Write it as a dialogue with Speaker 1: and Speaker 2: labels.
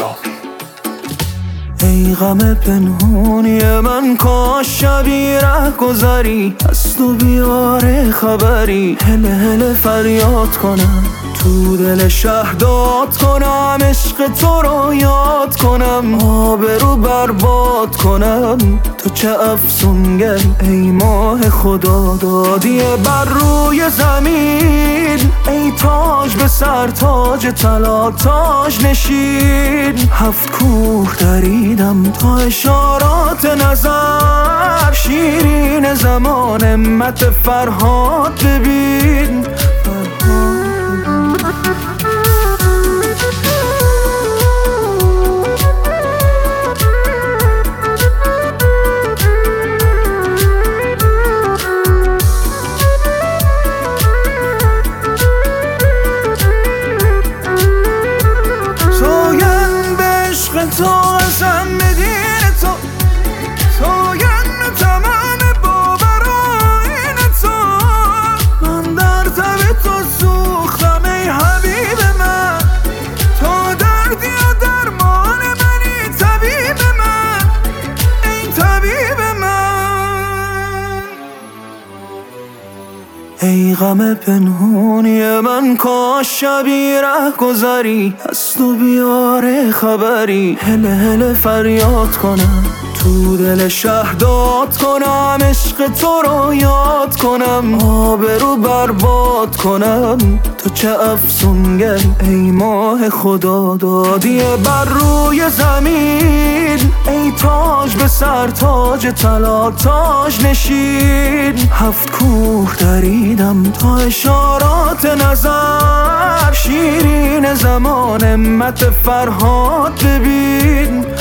Speaker 1: بالا.
Speaker 2: ای غم پنهونی من، کاش شبی ره گذری از تو بیاره خبری. هله هله فریاد کنم تو دل شهداد کنم، عشق تو رو یاد کنم، آبرو برباد کنم. تو چه افسونگری ای ماه خدا دادی بر روی زمین، ای تاج به سر تاج طلا تاج نشین. هفت کوه دریدم تا اشارات نظر، شیرین زمان امت فرهاد ببین. تو ازم بدین تو سوگن تمام باورین تو، من در تب تو سوختم ای حبیب من. تو دردی و درمان منی طبیب من، ای طبیب من. ای غم پنهونی من، کاش شبی ره گذری از تو بیاره خبری. هله هله فریاد کنم تو دل شهداد کنم، عشق تو رو یاد کنم، آبرو برباد کنم. تو چه افسونگری ای ماه خدا دادی بر روی زمین، ای تاج به سر تاج طلا تاج نشین. هفت کوه دریدم تا اشارات نظر، شیرین زمان امت فرهاد ببین.